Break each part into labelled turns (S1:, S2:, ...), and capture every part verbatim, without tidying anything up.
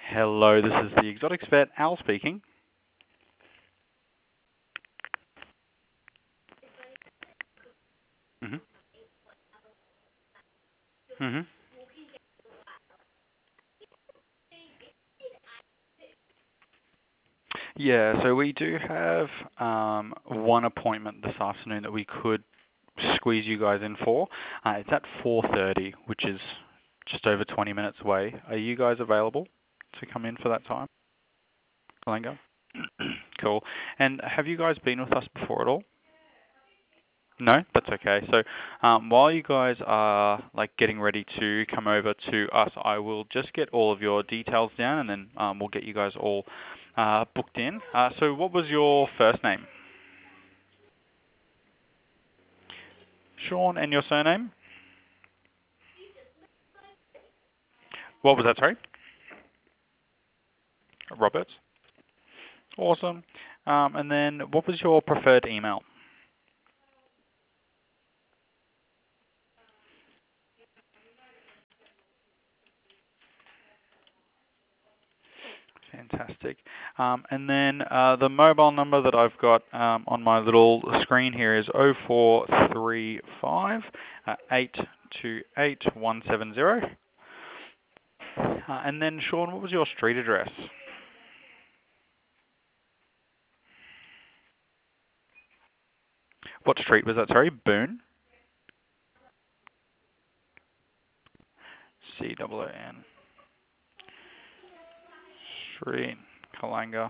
S1: Hello, this is the Exotics Vet, Al speaking. hmm hmm Yeah, so we do have um, one appointment this afternoon that we could squeeze you guys in for. Uh, it's at four thirty, which is just over twenty minutes away. Are you guys available to come in for that time, Kalenga? Cool. And have you guys been with us before at all? No, that's okay. So um, while you guys are like getting ready to come over to us, I will just get all of your details down, and then um, we'll get you guys all uh, booked in. Uh, so what was your first name? Sean, and your surname? What was that? Sorry, Roberts. Awesome. Um, and then what was your preferred email? Fantastic. Um, and then uh, the mobile number that I've got um, on my little screen here is oh four three five, eight two eight, one seven zero. Uh, and then, Sean, what was your street address? What street was that? Sorry, Boone? C O O N. Street, Kalanga.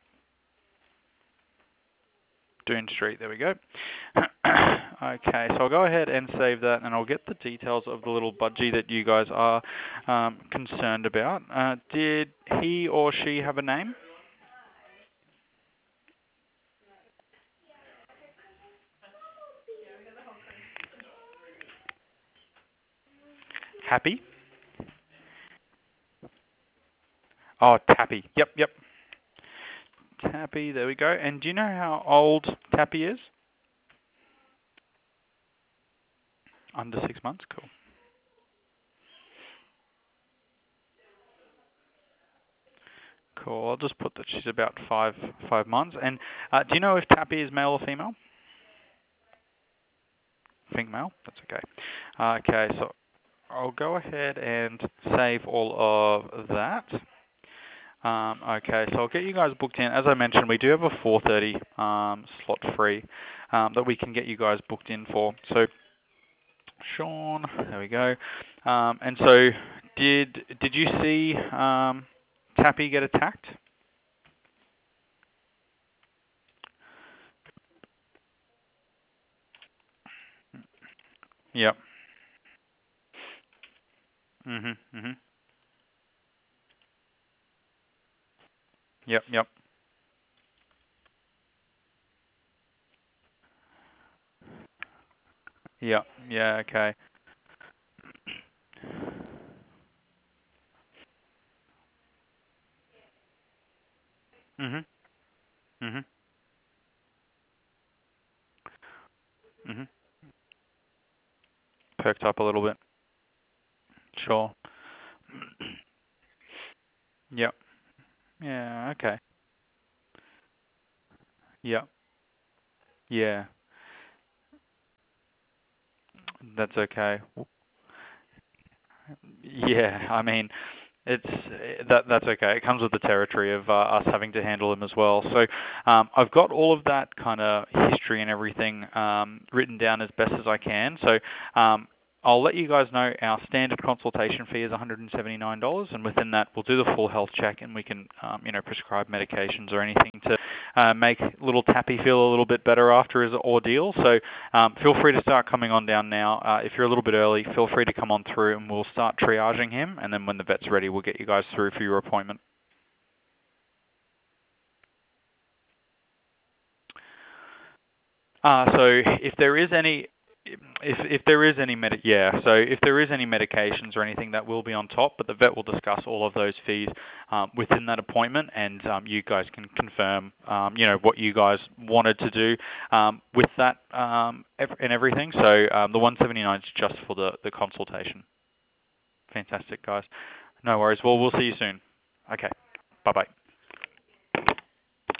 S1: Doon Street, there we go. Okay, so I'll go ahead and save that, and I'll get the details of the little budgie that you guys are um, concerned about. Uh, did he or she have a name? Happy? Oh, Tappy. Yep, yep. Tappy, there we go. And do you know how old Tappy is? Under six months? Cool. Cool. I'll just put that she's about five five months. And uh, do you know if Tappy is male or female? Think male? That's okay. Uh, okay, so I'll go ahead and save all of that. Um, okay, so I'll get you guys booked in. As I mentioned, we do have a four thirty um, slot free um, that we can get you guys booked in for. So, Sean, there we go. Um, and so, did did you see um, Tappy get attacked? Yep. Mhm. Mhm. Yep. Yep. Yep. Yeah. Okay. Mhm. Mhm. Mhm. Perked up a little bit. Sure. Yep. Yeah. Okay. Yep. Yeah. That's okay. Yeah. I mean, it's that that's okay. It comes with the territory of uh, us having to handle them as well. So um, I've got all of that kind of history and everything um, written down as best as I can. So um, I'll let you guys know our standard consultation fee is one hundred seventy-nine dollars, and within that we'll do the full health check, and we can um, you know prescribe medications or anything to uh, make little Tappy feel a little bit better after his ordeal. So um, feel free to start coming on down now. Uh, if you're a little bit early, feel free to come on through, and we'll start triaging him, and then when the vet's ready, we'll get you guys through for your appointment. Uh, so if there is any, if if there is any med, yeah, so if there is any medications or anything, that will be on top, but the vet will discuss all of those fees um, within that appointment, and um, you guys can confirm, um, you know, what you guys wanted to do um, with that um, ev- and everything. So um, the one seventy-nine is just for the the consultation. Fantastic, guys. No worries. Well, we'll see you soon. Okay. Bye-bye.